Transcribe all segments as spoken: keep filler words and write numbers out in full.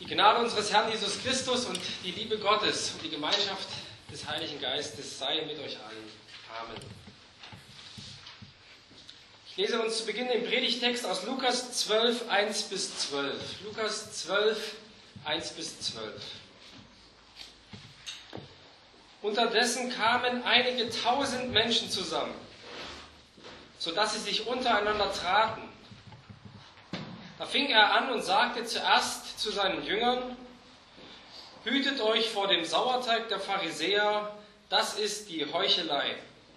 Die Gnade unseres Herrn Jesus Christus und die Liebe Gottes und die Gemeinschaft des Heiligen Geistes sei mit euch allen. Amen. Ich lese uns zu Beginn den Predigtext aus Lukas zwölf, eins bis zwölf. Lukas zwölf, eins bis zwölf. Unterdessen kamen einige tausend Menschen zusammen, sodass sie sich untereinander traten. Da fing er an und sagte zuerst zu seinen Jüngern: Hütet euch vor dem Sauerteig der Pharisäer, das ist die Heuchelei.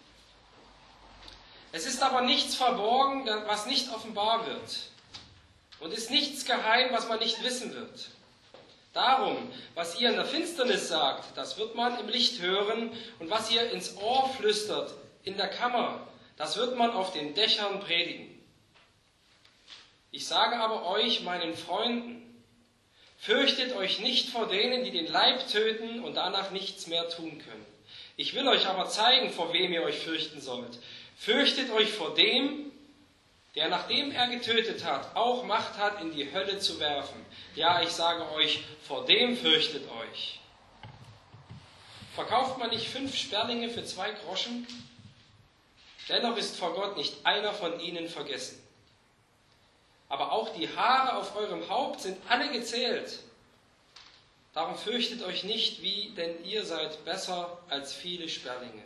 Es ist aber nichts verborgen, was nicht offenbar wird, und ist nichts geheim, was man nicht wissen wird. Darum, was ihr in der Finsternis sagt, das wird man im Licht hören, und was ihr ins Ohr flüstert in der Kammer, das wird man auf den Dächern predigen. Ich sage aber euch, meinen Freunden, fürchtet euch nicht vor denen, die den Leib töten und danach nichts mehr tun können. Ich will euch aber zeigen, vor wem ihr euch fürchten sollt. Fürchtet euch vor dem, der, nachdem er getötet hat, auch Macht hat, in die Hölle zu werfen. Ja, ich sage euch, vor dem fürchtet euch. Verkauft man nicht fünf Sperlinge für zwei Groschen? Dennoch ist vor Gott nicht einer von ihnen vergessen. Aber auch die Haare auf eurem Haupt sind alle gezählt. Darum fürchtet euch nicht, wie, denn ihr seid besser als viele Sperlinge.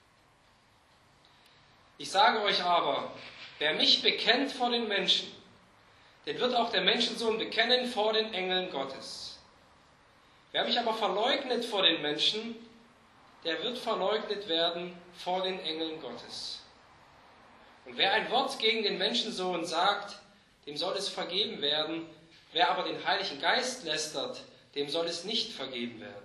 Ich sage euch aber, wer mich bekennt vor den Menschen, den wird auch der Menschensohn bekennen vor den Engeln Gottes. Wer mich aber verleugnet vor den Menschen, der wird verleugnet werden vor den Engeln Gottes. Und wer ein Wort gegen den Menschensohn sagt, dem soll es vergeben werden. Wer aber den Heiligen Geist lästert, dem soll es nicht vergeben werden.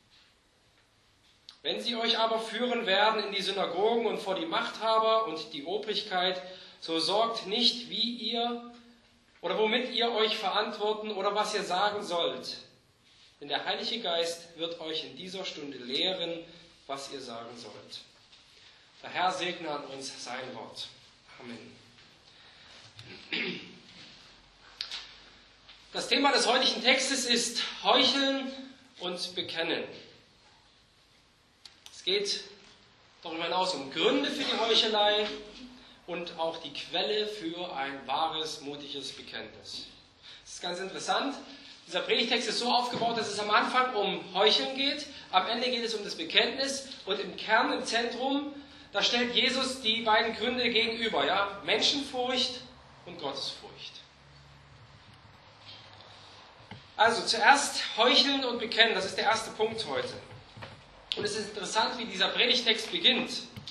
Wenn sie euch aber führen werden in die Synagogen und vor die Machthaber und die Obrigkeit, so sorgt nicht, wie ihr oder womit ihr euch verantworten oder was ihr sagen sollt. Denn der Heilige Geist wird euch in dieser Stunde lehren, was ihr sagen sollt. Der Herr segne an uns sein Wort. Amen. Das Thema des heutigen Textes ist Heucheln und Bekennen. Es geht darüber hinaus um Gründe für die Heuchelei und auch die Quelle für ein wahres, mutiges Bekenntnis. Das ist ganz interessant. Dieser Predigtext ist so aufgebaut, dass es am Anfang um Heucheln geht, am Ende geht es um das Bekenntnis und im Kern, im Zentrum, da stellt Jesus die beiden Gründe gegenüber, ja? Menschenfurcht und Gottesfurcht. Also zuerst Heucheln und Bekennen, das ist der erste Punkt heute. Und es ist interessant, wie dieser Predigtext beginnt.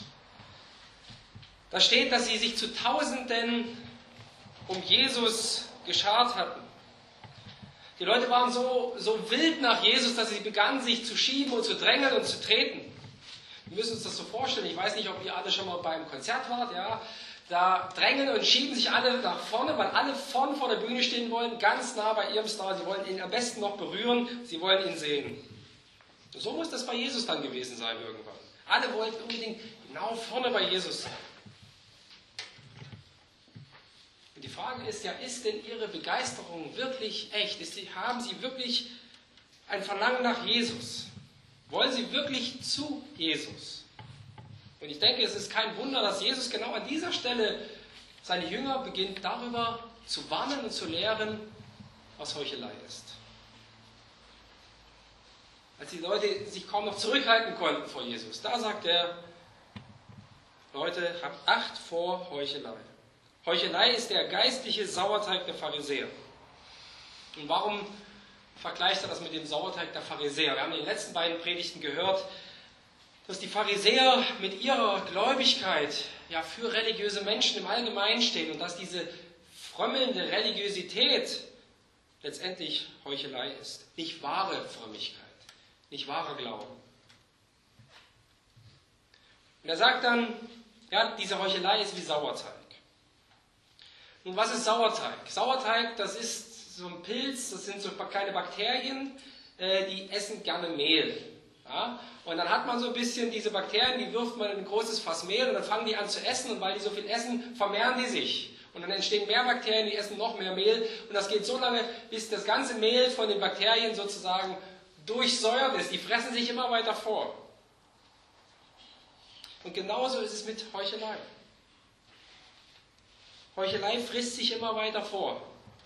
Da steht, dass sie sich zu Tausenden um Jesus geschart hatten. Die Leute waren so, so wild nach Jesus, dass sie begannen, sich zu schieben und zu drängeln und zu treten. Wir müssen uns das so vorstellen, ich weiß nicht, ob ihr alle schon mal beim Konzert wart, ja. Da drängen und schieben sich alle nach vorne, weil alle vorne vor der Bühne stehen wollen, ganz nah bei ihrem Star. Sie wollen ihn am besten noch berühren, sie wollen ihn sehen. Und so muss das bei Jesus dann gewesen sein irgendwann. Alle wollten unbedingt genau vorne bei Jesus sein. Und die Frage ist ja, ist denn ihre Begeisterung wirklich echt? Ist die, haben sie wirklich ein Verlangen nach Jesus? Wollen sie wirklich zu Jesus? Und ich denke, es ist kein Wunder, dass Jesus genau an dieser Stelle seine Jünger beginnt, darüber zu warnen und zu lehren, was Heuchelei ist. Als die Leute sich kaum noch zurückhalten konnten vor Jesus, da sagt er: Leute, habt Acht vor Heuchelei. Heuchelei ist der geistliche Sauerteig der Pharisäer. Und warum vergleicht er das mit dem Sauerteig der Pharisäer? Wir haben in den letzten beiden Predigten gehört, dass die Pharisäer mit ihrer Gläubigkeit ja für religiöse Menschen im Allgemeinen stehen und dass diese frömmelnde Religiosität letztendlich Heuchelei ist. Nicht wahre Frömmigkeit, nicht wahrer Glauben. Und er sagt dann, ja, diese Heuchelei ist wie Sauerteig. Nun, was ist Sauerteig? Sauerteig, das ist so ein Pilz, das sind so kleine Bakterien, die essen gerne Mehl. Ja? Und dann hat man so ein bisschen diese Bakterien, die wirft man in ein großes Fass Mehl und dann fangen die an zu essen und weil die so viel essen, vermehren die sich. Und dann entstehen mehr Bakterien, die essen noch mehr Mehl. Und das geht so lange, bis das ganze Mehl von den Bakterien sozusagen durchsäuert ist. Die fressen sich immer weiter vor. Und genauso ist es mit Heuchelei. Heuchelei frisst sich immer weiter vor.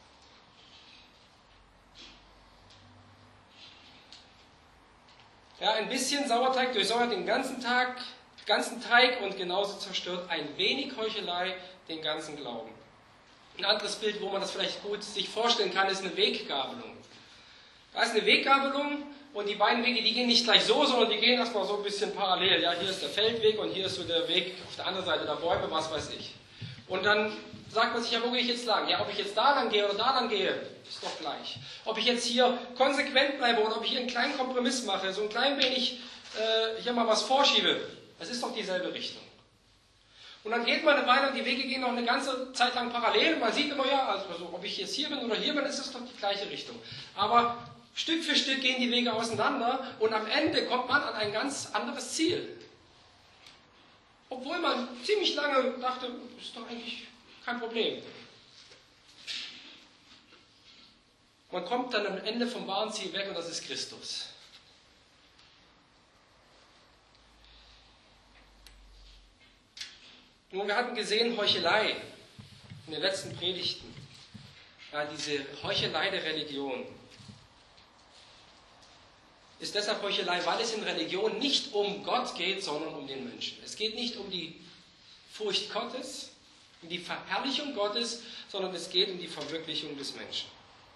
Ja, ein bisschen Sauerteig durchsäuert den ganzen Tag, ganzen Teig und genauso zerstört ein wenig Heuchelei den ganzen Glauben. Ein anderes Bild, wo man das vielleicht gut sich vorstellen kann, ist eine Weggabelung. Da ist eine Weggabelung und die beiden Wege, die gehen nicht gleich so, sondern die gehen erstmal so ein bisschen parallel. Ja, hier ist der Feldweg und hier ist so der Weg auf der anderen Seite der Bäume, was weiß ich. Und dann sagt man sich, ja, wo gehe ich jetzt lang? Ja, ob ich jetzt da lang gehe oder da lang gehe, ist doch gleich. Ob ich jetzt hier konsequent bleibe oder ob ich hier einen kleinen Kompromiss mache, so ein klein wenig äh, hier mal was vorschiebe, das ist doch dieselbe Richtung. Und dann geht man eine Weile und die Wege gehen noch eine ganze Zeit lang parallel. Man sieht immer, ja, also ob ich jetzt hier bin oder hier bin, ist es doch die gleiche Richtung. Aber Stück für Stück gehen die Wege auseinander und am Ende kommt man an ein ganz anderes Ziel. Obwohl man ziemlich lange dachte, ist doch eigentlich kein Problem. Man kommt dann am Ende vom wahren Ziel weg und das ist Christus. Nun, wir hatten gesehen, Heuchelei in den letzten Predigten. Ja, diese Heuchelei der Religion ist deshalb Heuchelei, weil es in Religion nicht um Gott geht, sondern um den Menschen. Es geht nicht um die Furcht Gottes, um die Verherrlichung Gottes, sondern es geht um die Verwirklichung des Menschen.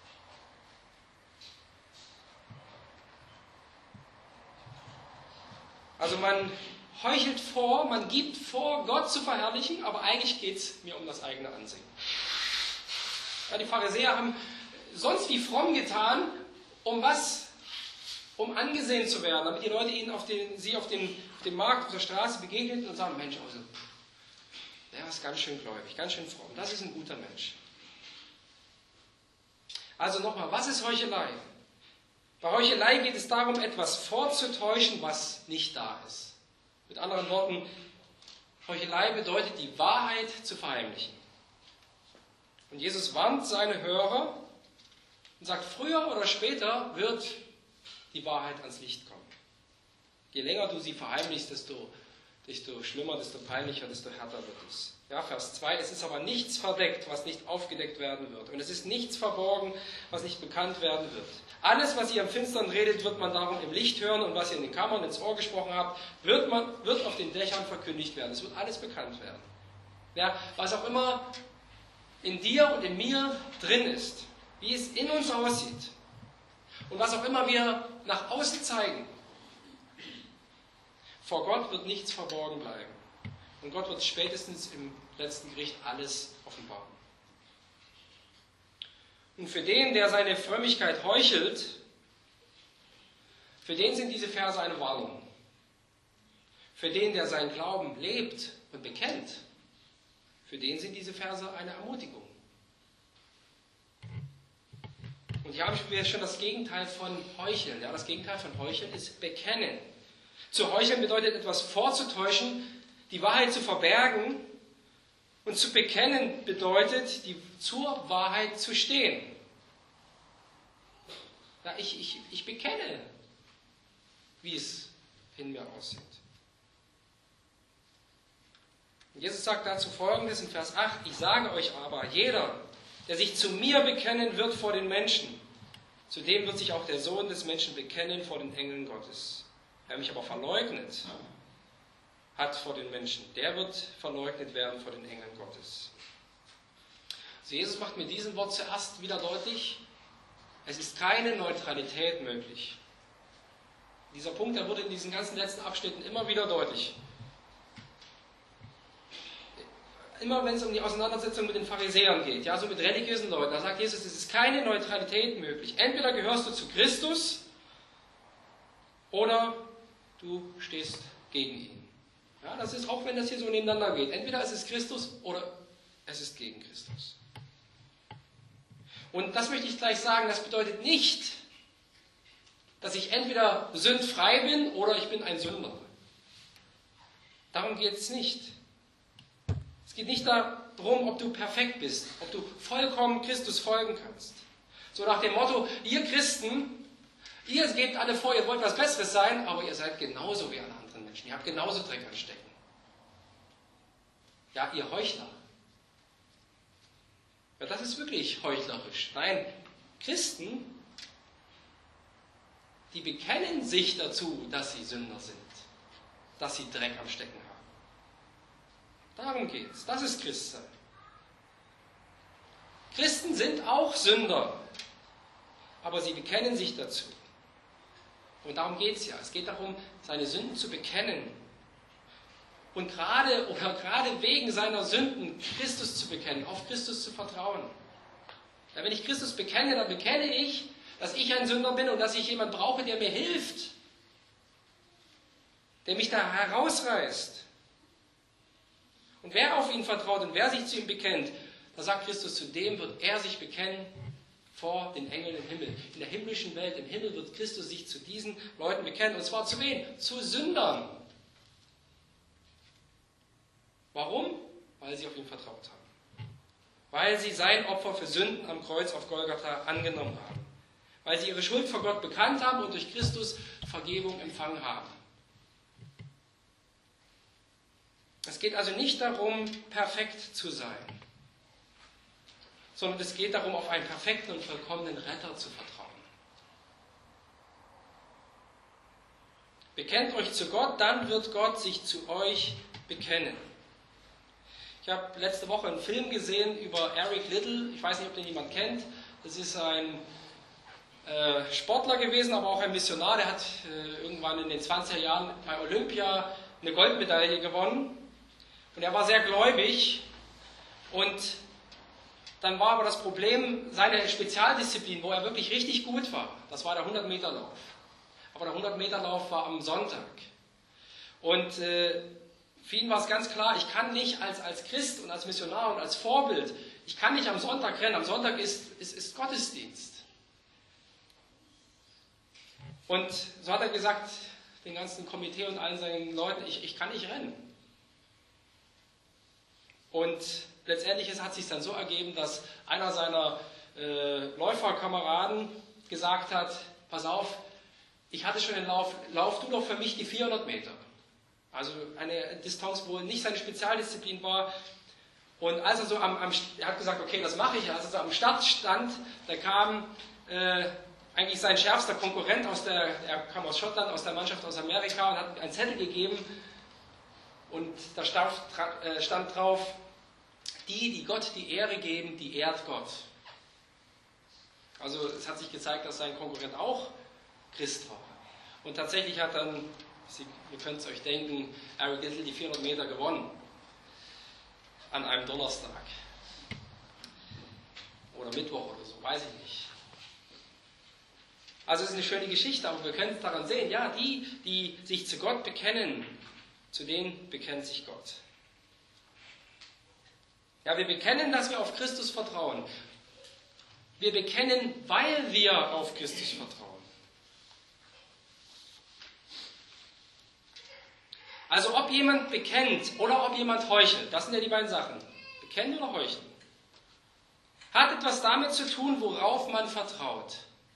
Also man heuchelt vor, man gibt vor, Gott zu verherrlichen, aber eigentlich geht es mir um das eigene Ansehen. Ja, die Pharisäer haben sonst wie fromm getan, um was? Um angesehen zu werden, damit die Leute ihnen auf den, sie auf, den, auf dem Markt, auf der Straße begegnen und sagen, Mensch, also, der ist ganz schön gläubig, ganz schön fromm, das ist ein guter Mensch. Also nochmal, was ist Heuchelei? Bei Heuchelei geht es darum, etwas vorzutäuschen, was nicht da ist. Mit anderen Worten, Heuchelei bedeutet, die Wahrheit zu verheimlichen. Und Jesus warnt seine Hörer und sagt, früher oder später wird die Wahrheit ans Licht kommen. Je länger du sie verheimlichst, desto, desto schlimmer, desto peinlicher, desto härter wird es. Ja, Vers zwei, es ist aber nichts verdeckt, was nicht aufgedeckt werden wird. Und es ist nichts verborgen, was nicht bekannt werden wird. Alles, was ihr im Finstern redet, wird man darum im Licht hören und was ihr in den Kammern ins Ohr gesprochen habt, wird, man, wird auf den Dächern verkündigt werden. Es wird alles bekannt werden. Ja, was auch immer in dir und in mir drin ist, wie es in uns aussieht und was auch immer wir nach außen zeigen, vor Gott wird nichts verborgen bleiben. Und Gott wird spätestens im letzten Gericht alles offenbaren. Und für den, der seine Frömmigkeit heuchelt, für den sind diese Verse eine Warnung. Für den, der seinen Glauben lebt und bekennt, für den sind diese Verse eine Ermutigung. Und hier haben wir schon das Gegenteil von Heucheln. Ja, das Gegenteil von Heucheln ist Bekennen. Zu heucheln bedeutet etwas vorzutäuschen, die Wahrheit zu verbergen, und zu bekennen bedeutet, die, zur Wahrheit zu stehen. Ja, ich, ich, ich bekenne, wie es in mir aussieht. Und Jesus sagt dazu Folgendes in Vers acht, ich sage euch aber, jeder, der sich zu mir bekennen wird vor den Menschen, zu dem wird sich auch der Sohn des Menschen bekennen vor den Engeln Gottes. Wer mich aber verleugnet hat vor den Menschen, der wird verleugnet werden vor den Engeln Gottes. Also Jesus macht mit diesem Wort zuerst wieder deutlich, es ist keine Neutralität möglich. Dieser Punkt, der wurde in diesen ganzen letzten Abschnitten immer wieder deutlich. Immer wenn es um die Auseinandersetzung mit den Pharisäern geht, ja, so mit religiösen Leuten, da sagt Jesus, es ist keine Neutralität möglich. Entweder gehörst du zu Christus oder du stehst gegen ihn. Ja, das ist auch, wenn das hier so nebeneinander geht. Entweder es ist Christus oder es ist gegen Christus. Und das möchte ich gleich sagen, das bedeutet nicht, dass ich entweder sündfrei bin oder ich bin ein Sünder. Darum geht es nicht. Es geht nicht darum, ob du perfekt bist, ob du vollkommen Christus folgen kannst. So nach dem Motto, ihr Christen, ihr gebt alle vor, ihr wollt was Besseres sein, aber ihr seid genauso wie alle anderen Menschen. Ihr habt genauso Dreck am Stecken. Ja, ihr Heuchler. Ja, das ist wirklich heuchlerisch. Nein, Christen, die bekennen sich dazu, dass sie Sünder sind, dass sie Dreck am Stecken haben. Darum geht's. Das ist Christsein. Christen sind auch Sünder, aber sie bekennen sich dazu. Und darum geht es ja. Es geht darum, seine Sünden zu bekennen. Und gerade oder gerade wegen seiner Sünden Christus zu bekennen, auf Christus zu vertrauen. Ja, wenn ich Christus bekenne, dann bekenne ich, dass ich ein Sünder bin und dass ich jemanden brauche, der mir hilft, der mich da herausreißt. Und wer auf ihn vertraut und wer sich zu ihm bekennt, da sagt Christus, zu dem wird er sich bekennen vor den Engeln im Himmel. In der himmlischen Welt, im Himmel wird Christus sich zu diesen Leuten bekennen. Und zwar zu wen? Zu Sündern. Warum? Weil sie auf ihn vertraut haben. Weil sie sein Opfer für Sünden am Kreuz auf Golgatha angenommen haben. Weil sie ihre Schuld vor Gott bekannt haben und durch Christus Vergebung empfangen haben. Es geht also nicht darum, perfekt zu sein, sondern es geht darum, auf einen perfekten und vollkommenen Retter zu vertrauen. Bekennt euch zu Gott, dann wird Gott sich zu euch bekennen. Ich habe letzte Woche einen Film gesehen über Eric Liddell. Ich weiß nicht, ob den jemand kennt. Das ist ein äh, Sportler gewesen, aber auch ein Missionar. Der hat äh, irgendwann in den zwanziger Jahren bei Olympia eine Goldmedaille gewonnen. Und er war sehr gläubig. Und dann war aber das Problem, seine Spezialdisziplin, wo er wirklich richtig gut war, das war der hundert Meter Lauf. Aber der hundert Meter Lauf war am Sonntag. Und äh, für ihn war es ganz klar, ich kann nicht als, als Christ und als Missionar und als Vorbild, ich kann nicht am Sonntag rennen. Am Sonntag ist, ist, ist Gottesdienst. Und so hat er gesagt, den ganzen Komitee und allen seinen Leuten, ich, ich kann nicht rennen. Und letztendlich hat es sich dann so ergeben, dass einer seiner äh, Läuferkameraden gesagt hat, pass auf, ich hatte schon den Lauf, lauf du doch für mich die vierhundert Meter. Also eine Distanz, wo nicht seine Spezialdisziplin war. Und als er so am, am er hat gesagt, okay, das mache ich. Als er so am Start stand, da kam äh, eigentlich sein schärfster Konkurrent, aus der, er kam aus Schottland, aus der Mannschaft aus Amerika und hat einen Zettel gegeben. Und da stand, äh, stand drauf, die, die Gott die Ehre geben, die ehrt Gott. Also es hat sich gezeigt, dass sein Konkurrent auch Christ war. Und tatsächlich hat dann, Sie, ihr könnt es euch denken, Eric Liddell die vierhundert Meter gewonnen. An einem Donnerstag. Oder Mittwoch oder so, weiß ich nicht. Also es ist eine schöne Geschichte, aber wir können es daran sehen, ja, die, die sich zu Gott bekennen, zu denen bekennt sich Gott. Ja, wir bekennen, dass wir auf Christus vertrauen. Wir bekennen, weil wir auf Christus vertrauen. Also ob jemand bekennt oder ob jemand heuchelt, das sind ja die beiden Sachen. Bekennen oder heucheln. Hat etwas damit zu tun, worauf man vertraut.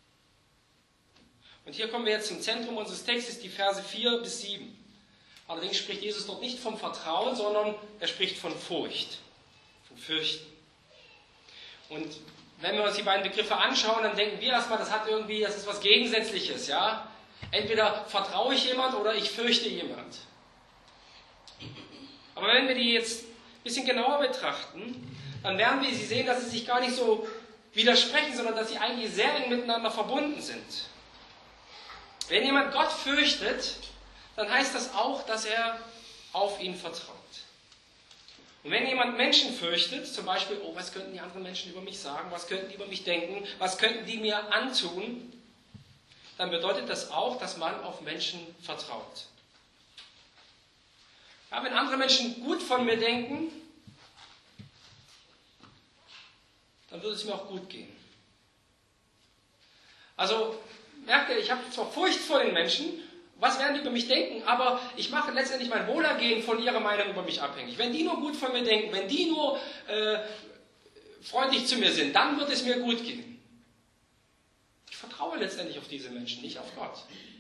Und hier kommen wir jetzt zum Zentrum unseres Textes, die Verse vier bis sieben. Allerdings spricht Jesus dort nicht vom Vertrauen, sondern er spricht von Furcht, von Fürchten. Und wenn wir uns die beiden Begriffe anschauen, dann denken wir erstmal, das hat irgendwie, das ist was Gegensätzliches, ja? Entweder vertraue ich jemand oder ich fürchte jemand. Aber wenn wir die jetzt ein bisschen genauer betrachten, dann werden wir sie sehen, dass sie sich gar nicht so widersprechen, sondern dass sie eigentlich sehr eng miteinander verbunden sind. Wenn jemand Gott fürchtet, dann heißt das auch, dass er auf ihn vertraut. Und wenn jemand Menschen fürchtet, zum Beispiel, oh, was könnten die anderen Menschen über mich sagen, was könnten die über mich denken, was könnten die mir antun, dann bedeutet das auch, dass man auf Menschen vertraut. Ja, wenn andere Menschen gut von mir denken, dann würde es mir auch gut gehen. Also, merkt ihr, ich habe zwar Furcht vor den Menschen, was werden die über mich denken? Aber ich mache letztendlich mein Wohlergehen von ihrer Meinung über mich abhängig. Wenn die nur gut von mir denken, wenn die nur äh, freundlich zu mir sind, dann wird es mir gut gehen. Ich vertraue letztendlich auf diese Menschen, nicht auf Gott.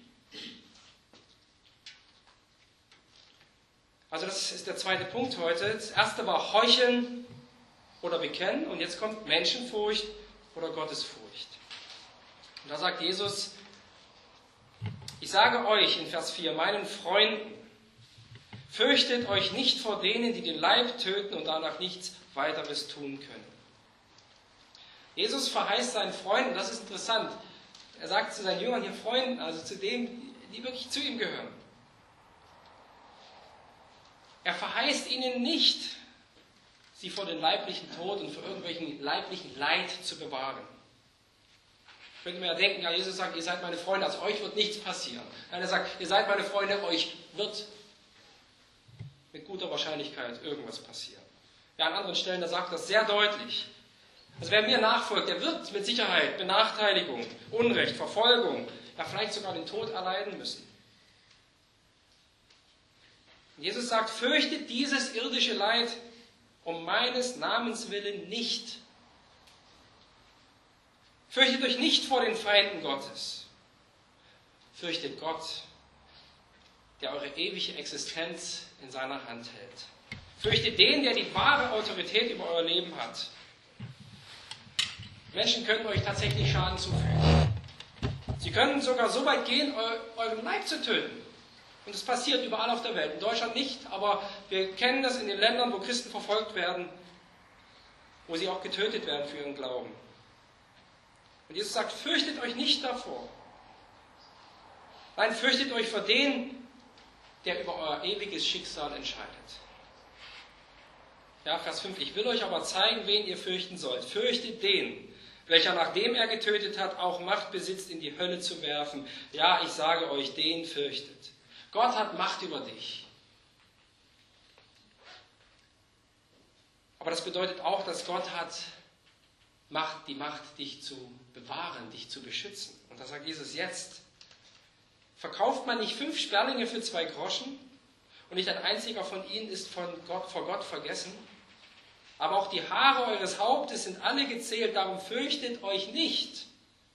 Also das ist der zweite Punkt heute. Das erste war Heucheln oder Bekennen und jetzt kommt Menschenfurcht oder Gottesfurcht. Und da sagt Jesus, ich sage euch in Vers vier, meinen Freunden, fürchtet euch nicht vor denen, die den Leib töten und danach nichts weiteres tun können. Jesus verheißt seinen Freunden, das ist interessant, er sagt zu seinen Jüngern hier Freunden, also zu denen, die wirklich zu ihm gehören. Er verheißt ihnen nicht, sie vor dem leiblichen Tod und vor irgendwelchen leiblichen Leid zu bewahren. Könnte man ja denken, ja, Jesus sagt, ihr seid meine Freunde, also euch wird nichts passieren. Nein, er sagt, ihr seid meine Freunde, euch wird mit guter Wahrscheinlichkeit irgendwas passieren. Ja, an anderen Stellen, da sagt das sehr deutlich. Also wer mir nachfolgt, der wird mit Sicherheit Benachteiligung, Unrecht, Verfolgung, ja vielleicht sogar den Tod erleiden müssen. Und Jesus sagt, fürchtet dieses irdische Leid um meines Namens willen nicht. Fürchtet euch nicht vor den Feinden Gottes. Fürchtet Gott, der eure ewige Existenz in seiner Hand hält. Fürchtet den, der die wahre Autorität über euer Leben hat. Menschen können euch tatsächlich Schaden zufügen. Sie können sogar so weit gehen, euren Leib zu töten. Und es passiert überall auf der Welt. In Deutschland nicht, aber wir kennen das in den Ländern, wo Christen verfolgt werden, wo sie auch getötet werden für ihren Glauben. Und Jesus sagt, fürchtet euch nicht davor. Nein, fürchtet euch vor den, der über euer ewiges Schicksal entscheidet. Ja, Vers fünf, ich will euch aber zeigen, wen ihr fürchten sollt. Fürchtet den, welcher nachdem er getötet hat, auch Macht besitzt, in die Hölle zu werfen. Ja, ich sage euch, den fürchtet. Gott hat Macht über dich. Aber das bedeutet auch, dass Gott hat Macht, die Macht, dich zu bewahren, dich zu beschützen. Und da sagt Jesus jetzt, verkauft man nicht fünf Sperlinge für zwei Groschen und nicht ein einziger von ihnen ist von Gott, vor Gott vergessen? Aber auch die Haare eures Hauptes sind alle gezählt, darum fürchtet euch nicht.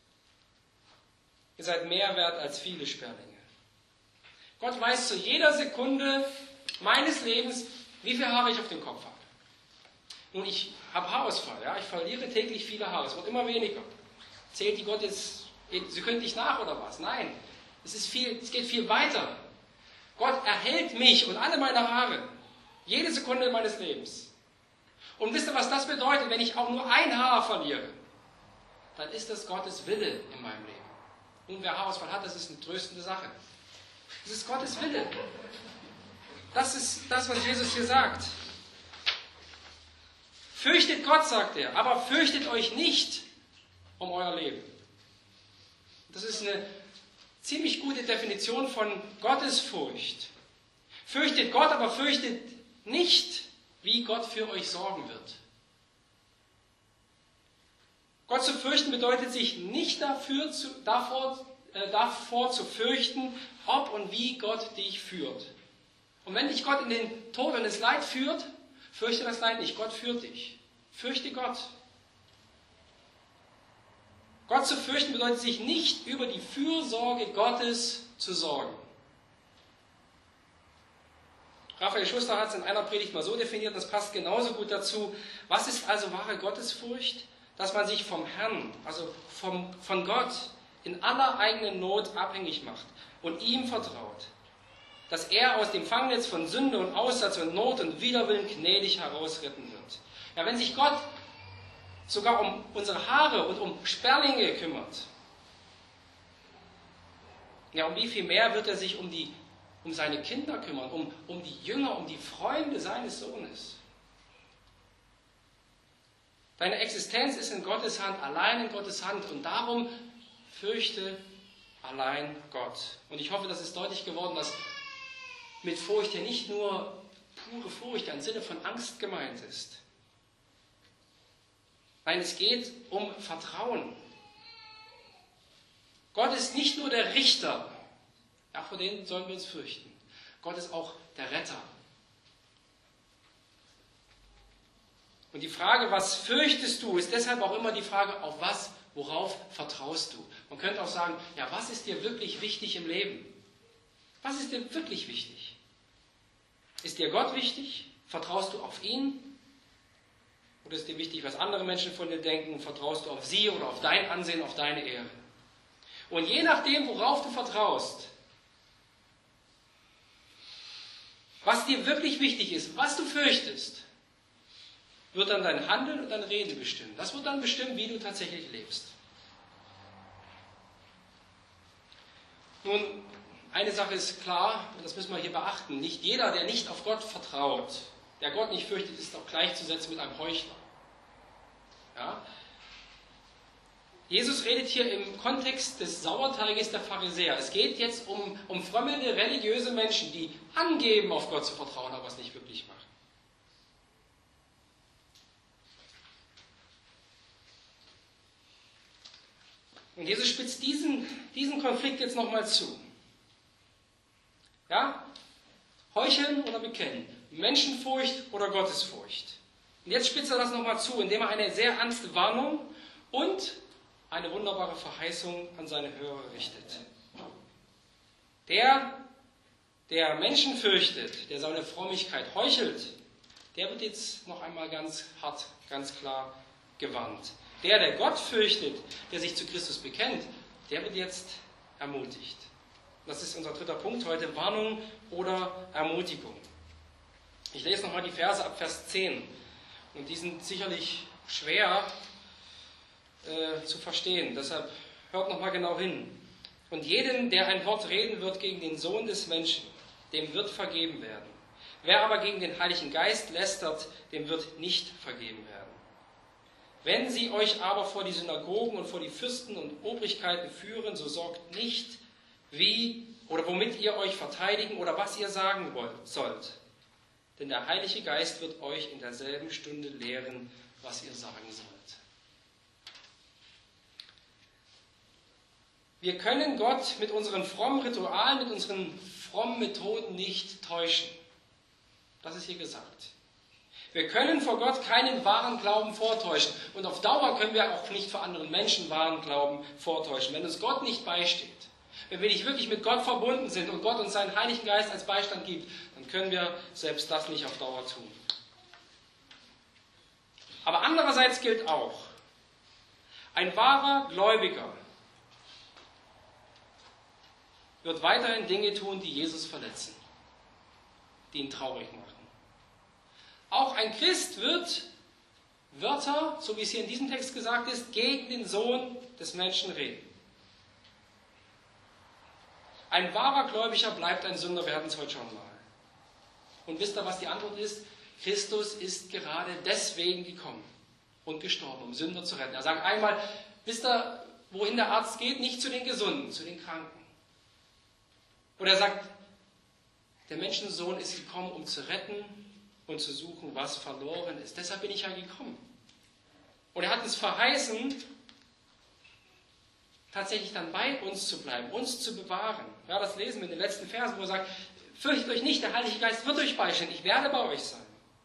Ihr seid mehr wert als viele Sperlinge. Gott weiß zu jeder Sekunde meines Lebens, wie viele Haare ich auf dem Kopf habe. Nun, ich habe Haarausfall, ja? Ich verliere täglich viele Haare, es wird immer weniger. Zählt die Gott jetzt, sie können nicht nach oder was? Nein, es, ist viel, es geht viel weiter. Gott erhält mich und alle meine Haare, jede Sekunde meines Lebens. Und wisst ihr, was das bedeutet, wenn ich auch nur ein Haar verliere? Dann ist das Gottes Wille in meinem Leben. Nun, wer Haarausfall hat, das ist eine tröstende Sache. Das ist Gottes Wille. Das ist das, was Jesus hier sagt. Fürchtet Gott, sagt er, aber fürchtet euch nicht um euer Leben. Das ist eine ziemlich gute Definition von Gottesfurcht. Fürchtet Gott, aber fürchtet nicht, wie Gott für euch sorgen wird. Gott zu fürchten bedeutet, sich nicht dafür zu, davor, äh, davor zu fürchten, ob und wie Gott dich führt. Und wenn dich Gott in den Tod und ins Leid führt, fürchte das Leid nicht, Gott führt dich. Fürchte Gott. Gott zu fürchten bedeutet, sich nicht über die Fürsorge Gottes zu sorgen. Raphael Schuster hat es in einer Predigt mal so definiert, das passt genauso gut dazu. Was ist also wahre Gottesfurcht? Dass man sich vom Herrn, also vom, von Gott, in aller eigenen Not abhängig macht und ihm vertraut. Dass er aus dem Fangnetz von Sünde und Aussatz und Not und Widerwillen gnädig herausretten wird. Ja, wenn sich Gott sogar um unsere Haare und um Sperlinge kümmert, ja, um wie viel mehr wird er sich um, die, um seine Kinder kümmern, um, um die Jünger, um die Freunde seines Sohnes. Deine Existenz ist in Gottes Hand, allein in Gottes Hand und darum fürchte allein Gott. Und ich hoffe, das ist deutlich geworden, dass mit Furcht hier nicht nur pure Furcht im Sinne von Angst gemeint ist. Nein, es geht um Vertrauen. Gott ist nicht nur der Richter, Ja, vor denen sollen wir uns fürchten. Gott ist auch der Retter. Und die Frage, was fürchtest du, ist deshalb auch immer die Frage, auf was, worauf vertraust du? Man könnte auch sagen, ja, was ist dir wirklich wichtig im Leben? Was ist dir wirklich wichtig? Ist dir Gott wichtig? Vertraust du auf ihn? Oder ist dir wichtig, was andere Menschen von dir denken? Vertraust du auf sie oder auf dein Ansehen, auf deine Ehre? Und je nachdem, worauf du vertraust, was dir wirklich wichtig ist, was du fürchtest, wird dann dein Handeln und dein Reden bestimmen. Das wird dann bestimmen, wie du tatsächlich lebst. Nun, eine Sache ist klar, und das müssen wir hier beachten, nicht jeder, der nicht auf Gott vertraut, der Gott nicht fürchtet, ist auch gleichzusetzen mit einem Heuchler. Ja? Jesus redet hier im Kontext des Sauerteiges der Pharisäer. Es geht jetzt um, um frömmelnde, religiöse Menschen, die angeben, auf Gott zu vertrauen, aber es nicht wirklich machen. Und Jesus spitzt diesen, diesen Konflikt jetzt nochmal zu. Ja? Heucheln oder bekennen? Menschenfurcht oder Gottesfurcht? Und jetzt spitzt er das nochmal zu, indem er eine sehr ernste Warnung und eine wunderbare Verheißung an seine Hörer richtet. Der, der Menschen fürchtet, der seine Frömmigkeit heuchelt, der wird jetzt noch einmal ganz hart, ganz klar gewarnt. Der, der Gott fürchtet, der sich zu Christus bekennt, der wird jetzt ermutigt. Das ist unser dritter Punkt heute, Warnung oder Ermutigung. Ich lese nochmal die Verse ab Vers zehn. Und die sind sicherlich schwer äh, zu verstehen. Deshalb hört nochmal genau hin. Und jedem, der ein Wort reden wird gegen den Sohn des Menschen, dem wird vergeben werden. Wer aber gegen den Heiligen Geist lästert, dem wird nicht vergeben werden. Wenn sie euch aber vor die Synagogen und vor die Fürsten und Obrigkeiten führen, so sorgt nicht, wie oder womit ihr euch verteidigen oder was ihr sagen wollt, sollt. Denn der Heilige Geist wird euch in derselben Stunde lehren, was ihr sagen sollt. Wir können Gott mit unseren frommen Ritualen, mit unseren frommen Methoden nicht täuschen. Das ist hier gesagt. Wir können vor Gott keinen wahren Glauben vortäuschen. Und auf Dauer können wir auch nicht vor anderen Menschen wahren Glauben vortäuschen, wenn uns Gott nicht beisteht. Wenn wir nicht wirklich mit Gott verbunden sind und Gott uns seinen Heiligen Geist als Beistand gibt, dann können wir selbst das nicht auf Dauer tun. Aber andererseits gilt auch, ein wahrer Gläubiger wird weiterhin Dinge tun, die Jesus verletzen, die ihn traurig machen. Auch ein Christ wird Wörter, so wie es hier in diesem Text gesagt ist, gegen den Sohn des Menschen reden. Ein wahrer Gläubiger bleibt ein Sünder, wir hatten es heute schon mal. Und wisst ihr, was die Antwort ist? Christus ist gerade deswegen gekommen und gestorben, um Sünder zu retten. Er sagt einmal, wisst ihr, wohin der Arzt geht? Nicht zu den Gesunden, zu den Kranken. Oder er sagt, der Menschensohn ist gekommen, um zu retten und zu suchen, was verloren ist. Deshalb bin ich ja gekommen. Und er hat uns verheißen, tatsächlich dann bei uns zu bleiben, uns zu bewahren. Ja, das lesen wir in den letzten Versen, wo er sagt, fürchtet euch nicht, der Heilige Geist wird euch beistehen, ich werde bei euch sein.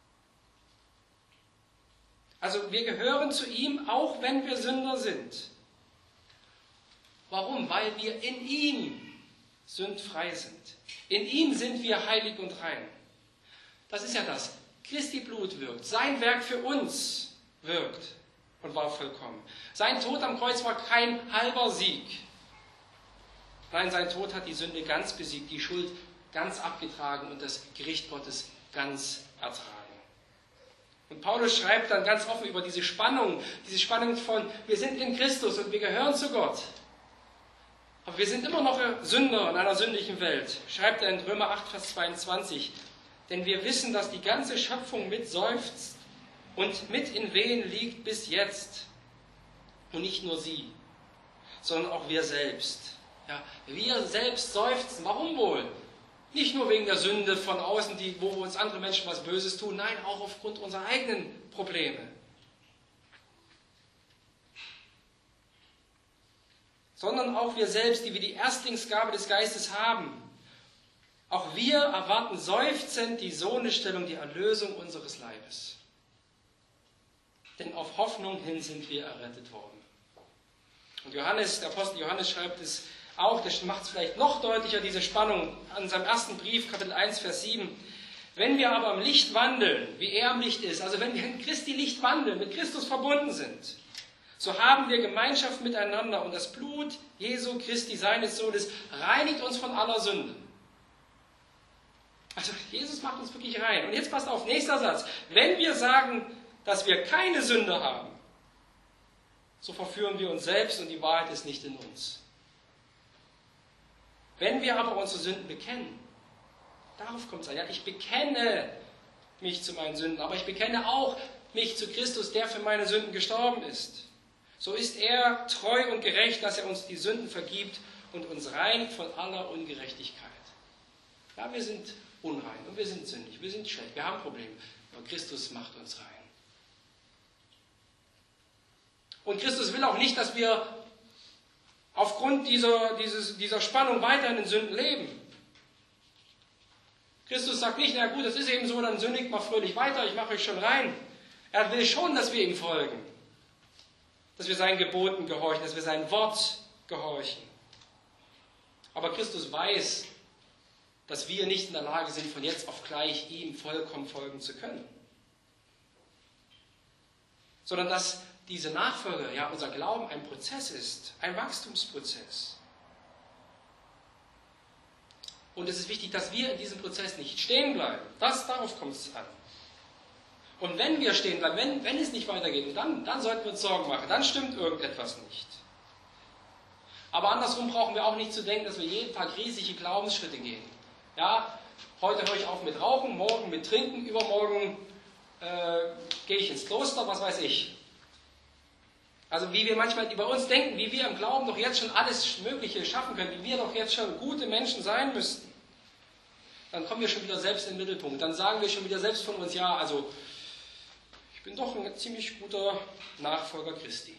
Also wir gehören zu ihm, auch wenn wir Sünder sind. Warum? Weil wir in ihm sündfrei sind. In ihm sind wir heilig und rein. Das ist ja das. Christi Blut wirkt. Sein Werk für uns wirkt und war vollkommen. Sein Tod am Kreuz war kein halber Sieg. Nein, sein Tod hat die Sünde ganz besiegt, die Schuld ganz abgetragen und das Gericht Gottes ganz ertragen. Und Paulus schreibt dann ganz offen über diese Spannung, diese Spannung von, wir sind in Christus und wir gehören zu Gott. Aber wir sind immer noch Sünder in einer sündigen Welt. Schreibt er in Römer acht, Vers zweiundzwanzig. Denn wir wissen, dass die ganze Schöpfung mit seufzt und mit in Wehen liegt bis jetzt. Und nicht nur sie, sondern auch wir selbst. Ja, wir selbst seufzen. Warum wohl? Nicht nur wegen der Sünde von außen, die, wo uns andere Menschen was Böses tun, nein, auch aufgrund unserer eigenen Probleme. sondern auch wir selbst, die wir die Erstlingsgabe des Geistes haben. Auch wir erwarten seufzend die Sohnestellung, die Erlösung unseres Leibes. Denn auf Hoffnung hin sind wir errettet worden. Und Johannes, der Apostel Johannes schreibt es auch, das macht es vielleicht noch deutlicher, diese Spannung, an seinem ersten Brief, Kapitel eins, Vers sieben. Wenn wir aber im Licht wandeln, wie er im Licht ist, also wenn wir in Christi Licht wandeln, mit Christus verbunden sind, so haben wir Gemeinschaft miteinander und das Blut Jesu Christi, seines Sohnes, reinigt uns von aller Sünde. Also Jesus macht uns wirklich rein. Und jetzt passt auf, nächster Satz. Wenn wir sagen, dass wir keine Sünde haben, so verführen wir uns selbst und die Wahrheit ist nicht in uns. Wenn wir aber unsere Sünden bekennen, darauf kommt es an, ja, ich bekenne mich zu meinen Sünden, aber ich bekenne auch mich zu Christus, der für meine Sünden gestorben ist. So ist er treu und gerecht, dass er uns die Sünden vergibt und uns reinigt von aller Ungerechtigkeit. Ja, wir sind unrein und wir sind sündig, wir sind schlecht, wir haben Probleme, aber Christus macht uns rein. Und Christus will auch nicht, dass wir aufgrund dieser, dieses, dieser Spannung weiterhin in Sünden leben. Christus sagt nicht, na gut, das ist eben so, dann sündigt mal fröhlich weiter, ich mache euch schon rein. Er will schon, dass wir ihm folgen. Dass wir seinen Geboten gehorchen, dass wir sein Wort gehorchen. Aber Christus weiß, dass wir nicht in der Lage sind, von jetzt auf gleich ihm vollkommen folgen zu können. Sondern dass diese Nachfolge, ja, unser Glauben ein Prozess ist, ein Wachstumsprozess. Und es ist wichtig, dass wir in diesem Prozess nicht stehen bleiben. Das, darauf kommt es an. Und wenn wir stehen bleiben, wenn, wenn es nicht weitergeht, dann, dann sollten wir uns Sorgen machen. Dann stimmt irgendetwas nicht. Aber andersrum brauchen wir auch nicht zu denken, dass wir jeden Tag riesige Glaubensschritte gehen. Ja, heute höre ich auf mit Rauchen, morgen mit Trinken, übermorgen äh, gehe ich ins Kloster, was weiß ich. Also wie wir manchmal über uns denken, wie wir im Glauben doch jetzt schon alles Mögliche schaffen können, wie wir doch jetzt schon gute Menschen sein müssten. Dann kommen wir schon wieder selbst in den Mittelpunkt. Dann sagen wir schon wieder selbst von uns, ja, also ich bin doch ein ziemlich guter Nachfolger Christi.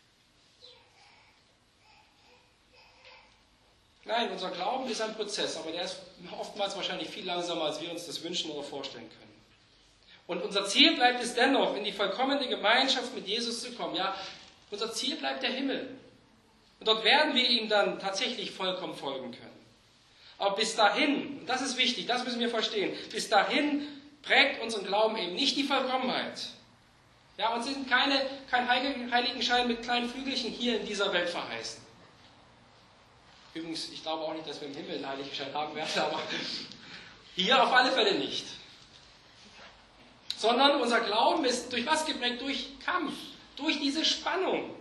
Nein, unser Glauben ist ein Prozess, aber der ist oftmals wahrscheinlich viel langsamer, als wir uns das wünschen oder vorstellen können. Und unser Ziel bleibt es dennoch, in die vollkommene Gemeinschaft mit Jesus zu kommen. Ja, unser Ziel bleibt der Himmel. Und dort werden wir ihm dann tatsächlich vollkommen folgen können. Aber bis dahin, und das ist wichtig, das müssen wir verstehen, bis dahin prägt unseren Glauben eben nicht die Vollkommenheit. Ja, uns sind keine, kein Heiligenschein mit kleinen Flügelchen hier in dieser Welt verheißen. Übrigens, ich glaube auch nicht, dass wir im Himmel einen Heiligenschein haben werden, aber hier auf alle Fälle nicht. Sondern unser Glauben ist durch was geprägt? Durch Kampf, durch diese Spannung.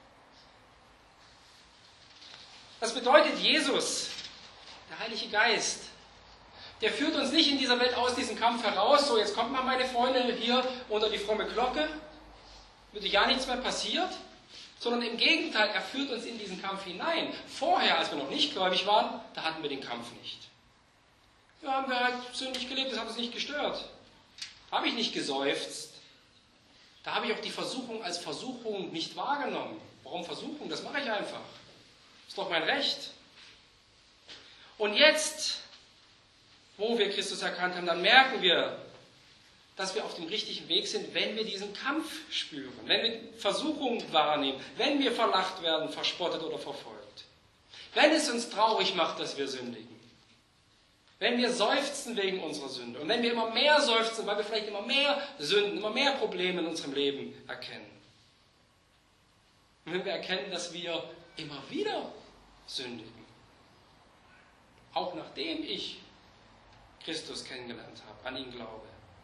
Das bedeutet, Jesus, der Heilige Geist, der führt uns nicht in dieser Welt aus diesem Kampf heraus, so jetzt kommt mal meine Freunde hier unter die fromme Glocke, würde ja nichts mehr passiert, sondern im Gegenteil, er führt uns in diesen Kampf hinein. Vorher, als wir noch nicht gläubig waren, da hatten wir den Kampf nicht. Da haben wir halt sündig gelebt, das hat uns nicht gestört. Da habe ich nicht geseufzt. Da habe ich auch die Versuchung als Versuchung nicht wahrgenommen. Warum Versuchung? Das mache ich einfach. Ist doch mein Recht. Und jetzt, wo wir Christus erkannt haben, dann merken wir, dass wir auf dem richtigen Weg sind, wenn wir diesen Kampf spüren, wenn wir Versuchungen wahrnehmen, wenn wir verlacht werden, verspottet oder verfolgt. Wenn es uns traurig macht, dass wir sündigen. Wenn wir seufzen wegen unserer Sünde und wenn wir immer mehr seufzen, weil wir vielleicht immer mehr Sünden, immer mehr Probleme in unserem Leben erkennen. Und wenn wir erkennen, dass wir immer wieder sündigen. Auch nachdem ich Christus kennengelernt habe, an ihn glaube.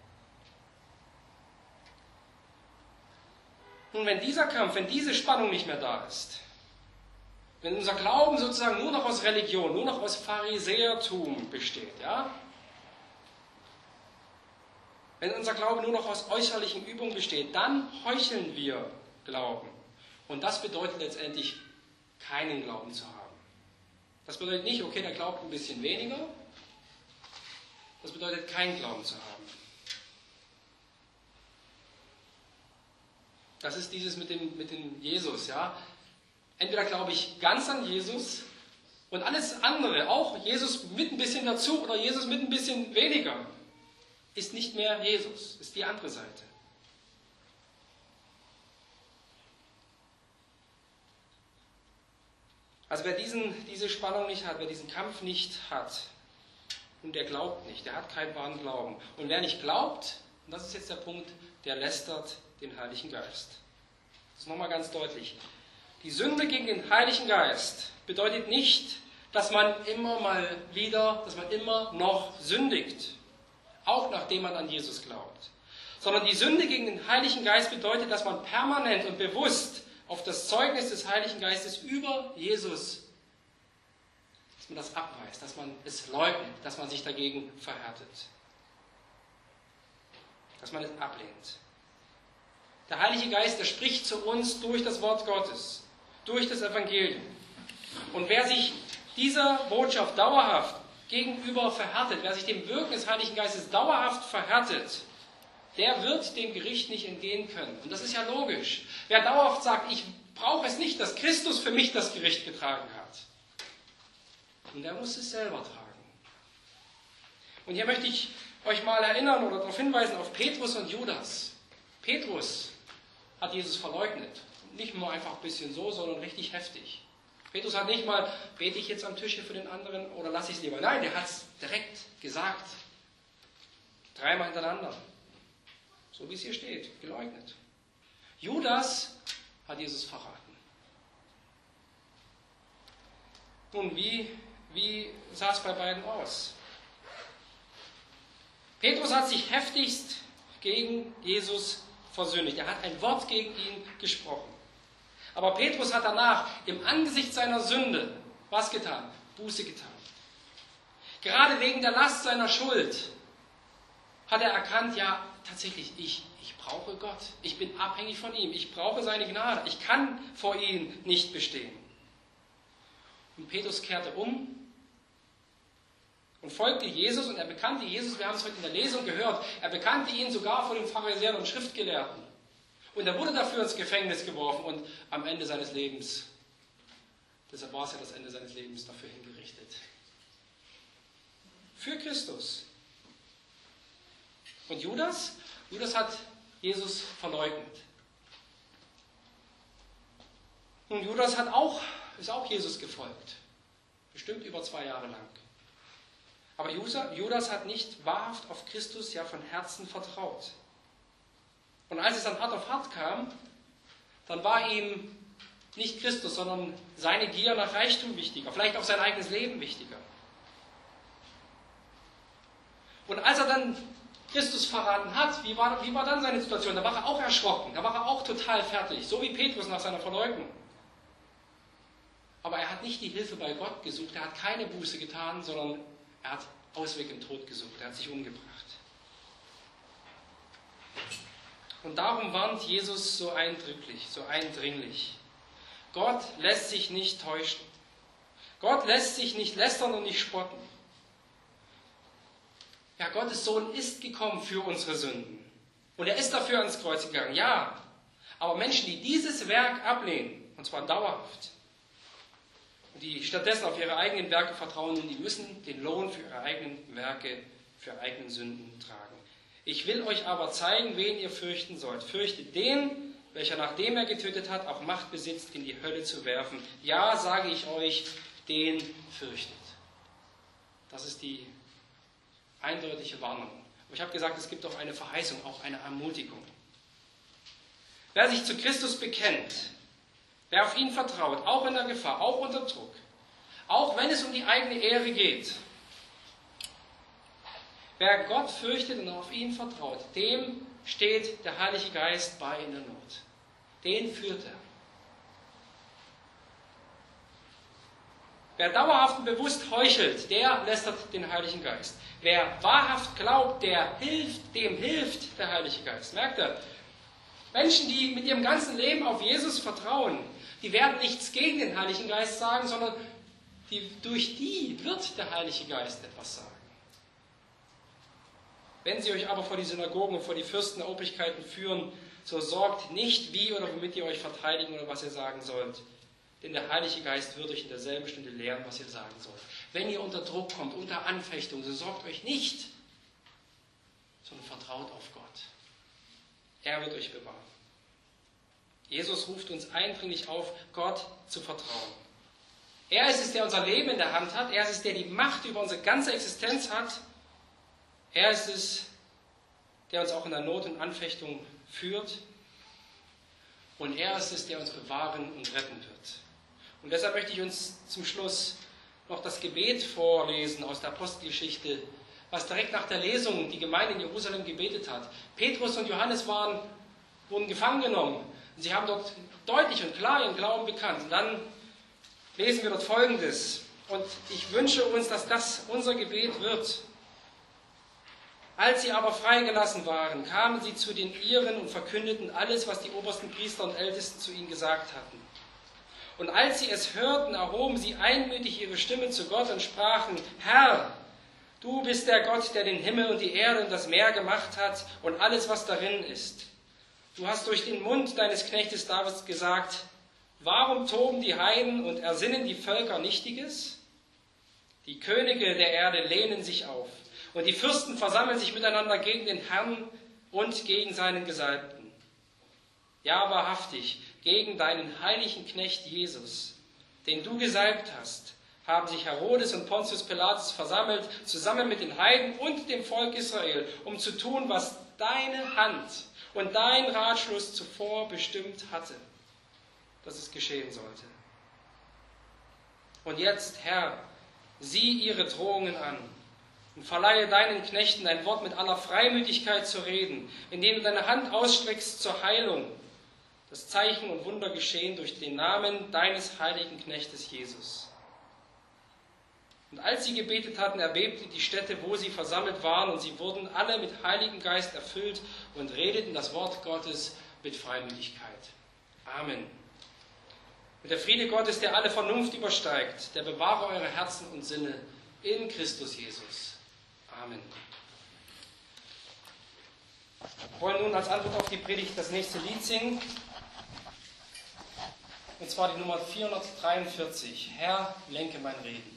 Nun, wenn dieser Kampf, wenn diese Spannung nicht mehr da ist, wenn unser Glauben sozusagen nur noch aus Religion, nur noch aus Pharisäertum besteht, ja? Wenn unser Glaube nur noch aus äußerlichen Übungen besteht, dann heucheln wir Glauben. Und das bedeutet letztendlich, keinen Glauben zu haben. Das bedeutet nicht, okay, der glaubt ein bisschen weniger. Das bedeutet, keinen Glauben zu haben. Das ist dieses mit dem, mit dem Jesus, ja. Entweder glaube ich ganz an Jesus und alles andere, auch Jesus mit ein bisschen dazu oder Jesus mit ein bisschen weniger, ist nicht mehr Jesus, ist die andere Seite. Also wer diesen, diese Spannung nicht hat, wer diesen Kampf nicht hat, und der glaubt nicht, der hat keinen wahren Glauben. Und wer nicht glaubt, und das ist jetzt der Punkt, der lästert den Heiligen Geist. Das ist nochmal ganz deutlich. Die Sünde gegen den Heiligen Geist bedeutet nicht, dass man immer mal wieder, dass man immer noch sündigt, auch nachdem man an Jesus glaubt. Sondern die Sünde gegen den Heiligen Geist bedeutet, dass man permanent und bewusst auf das Zeugnis des Heiligen Geistes über Jesus, dass man das abweist, dass man es leugnet, dass man sich dagegen verhärtet, dass man es ablehnt. Der Heilige Geist, der spricht zu uns durch das Wort Gottes, durch das Evangelium. Und wer sich dieser Botschaft dauerhaft gegenüber verhärtet, wer sich dem Wirken des Heiligen Geistes dauerhaft verhärtet, der wird dem Gericht nicht entgehen können. Und das ist ja logisch. Wer dauerhaft sagt, ich brauche es nicht, dass Christus für mich das Gericht getragen hat, und der muss es selber tragen. Und hier möchte ich euch mal erinnern oder darauf hinweisen auf Petrus und Judas. Petrus hat Jesus verleugnet. Nicht nur einfach ein bisschen so, sondern richtig heftig. Petrus hat nicht mal, bete ich jetzt am Tisch hier für den anderen oder lasse ich es lieber. Nein, der hat es direkt gesagt. Dreimal hintereinander. So wie es hier steht, geleugnet. Judas hat Jesus verraten. Nun, wie, wie sah es bei beiden aus? Petrus hat sich heftigst gegen Jesus versündigt. Er hat ein Wort gegen ihn gesprochen. Aber Petrus hat danach im Angesicht seiner Sünde was getan? Buße getan. Gerade wegen der Last seiner Schuld hat er erkannt, ja, tatsächlich, ich, ich brauche Gott. Ich bin abhängig von ihm. Ich brauche seine Gnade. Ich kann vor ihm nicht bestehen. Und Petrus kehrte um und folgte Jesus, und er bekannte Jesus, wir haben es heute in der Lesung gehört, er bekannte ihn sogar vor den Pharisäern und Schriftgelehrten. Und er wurde dafür ins Gefängnis geworfen und am Ende seines Lebens, deshalb war es ja das Ende seines Lebens, dafür hingerichtet. Für Christus. Und Judas? Judas hat Jesus verleugnet. Und Judas hat auch, ist auch Jesus gefolgt. Bestimmt über zwei Jahre lang. Aber Judas hat nicht wahrhaft auf Christus ja von Herzen vertraut. Und als es dann hart auf hart kam, dann war ihm nicht Christus, sondern seine Gier nach Reichtum wichtiger, vielleicht auch sein eigenes Leben wichtiger. Und als er dann Christus verraten hat, wie war, wie war dann seine Situation? Da war er auch erschrocken, da war er auch total fertig, so wie Petrus nach seiner Verleugnung. Aber er hat nicht die Hilfe bei Gott gesucht, er hat keine Buße getan, sondern er hat Ausweg im Tod gesucht, er hat sich umgebracht. Und darum warnt Jesus so eindrücklich, so eindringlich. Gott lässt sich nicht täuschen. Gott lässt sich nicht lästern und nicht spotten. Ja, Gottes Sohn ist gekommen für unsere Sünden. Und er ist dafür ans Kreuz gegangen, ja. Aber Menschen, die dieses Werk ablehnen, und zwar dauerhaft, und die stattdessen auf ihre eigenen Werke vertrauen, die müssen den Lohn für ihre eigenen Werke, für ihre eigenen Sünden tragen. Ich will euch aber zeigen, wen ihr fürchten sollt. Fürchtet den, welcher nachdem er getötet hat, auch Macht besitzt, in die Hölle zu werfen. Ja, sage ich euch, den fürchtet. Das ist die eindeutige Warnung. Aber ich habe gesagt, es gibt auch eine Verheißung, auch eine Ermutigung. Wer sich zu Christus bekennt, wer auf ihn vertraut, auch in der Gefahr, auch unter Druck, auch wenn es um die eigene Ehre geht, wer Gott fürchtet und auf ihn vertraut, dem steht der Heilige Geist bei in der Not. Den führt er. Wer dauerhaft und bewusst heuchelt, der lästert den Heiligen Geist. Wer wahrhaft glaubt, der hilft, dem hilft der Heilige Geist. Merkt ihr? Menschen, die mit ihrem ganzen Leben auf Jesus vertrauen, die werden nichts gegen den Heiligen Geist sagen, sondern die, durch die wird der Heilige Geist etwas sagen. Wenn sie euch aber vor die Synagogen und vor die Fürsten der Obrigkeiten führen, so sorgt nicht, wie oder womit ihr euch verteidigen oder was ihr sagen sollt. denn der Heilige Geist wird euch in derselben Stunde lehren, was ihr sagen sollt. Wenn ihr unter Druck kommt, unter Anfechtung, so sorgt euch nicht, sondern vertraut auf Gott. Er wird euch bewahren. Jesus ruft uns eindringlich auf, Gott zu vertrauen. Er ist es, der unser Leben in der Hand hat. Er ist es, der die Macht über unsere ganze Existenz hat. Er ist es, der uns auch in der Not und Anfechtung führt. Und er ist es, der uns bewahren und retten wird. Und deshalb möchte ich uns zum Schluss noch das Gebet vorlesen aus der Apostelgeschichte, was direkt nach der Lesung die Gemeinde in Jerusalem gebetet hat. Petrus und Johannes waren, wurden gefangen genommen. Und sie haben dort deutlich und klar ihren Glauben bekannt. Und dann lesen wir dort Folgendes. Und ich wünsche uns, dass das unser Gebet wird. Als sie aber freigelassen waren, kamen sie zu den Ihren und verkündeten alles, was die obersten Priester und Ältesten zu ihnen gesagt hatten. Und als sie es hörten, erhoben sie einmütig ihre Stimme zu Gott und sprachen, Herr, du bist der Gott, der den Himmel und die Erde und das Meer gemacht hat und alles, was darin ist. Du hast durch den Mund deines Knechtes David gesagt, warum toben die Heiden und ersinnen die Völker Nichtiges? Die Könige der Erde lehnen sich auf und die Fürsten versammeln sich miteinander gegen den Herrn und gegen seinen Gesalbten. Ja, wahrhaftig, gegen deinen heiligen Knecht Jesus, den du gesalbt hast, haben sich Herodes und Pontius Pilatus versammelt, zusammen mit den Heiden und dem Volk Israel, um zu tun, was deine Hand und dein Ratschluss zuvor bestimmt hatte, dass es geschehen sollte. Und jetzt, Herr, sieh ihre Drohungen an und verleihe deinen Knechten ein Wort mit aller Freimütigkeit zu reden, indem du deine Hand ausstreckst zur Heilung, das Zeichen und Wunder geschehen durch den Namen deines heiligen Knechtes Jesus. Und als sie gebetet hatten, erbebte die Stätte, wo sie versammelt waren, und sie wurden alle mit Heiligem Geist erfüllt und redeten das Wort Gottes mit Freimütigkeit. Amen. Und der Friede Gottes, der alle Vernunft übersteigt, der bewahre eure Herzen und Sinne in Christus Jesus. Amen. Wir wollen nun als Antwort auf die Predigt das nächste Lied singen. Und zwar die Nummer vierhundertdreiundvierzig. Herr, lenke mein Reden.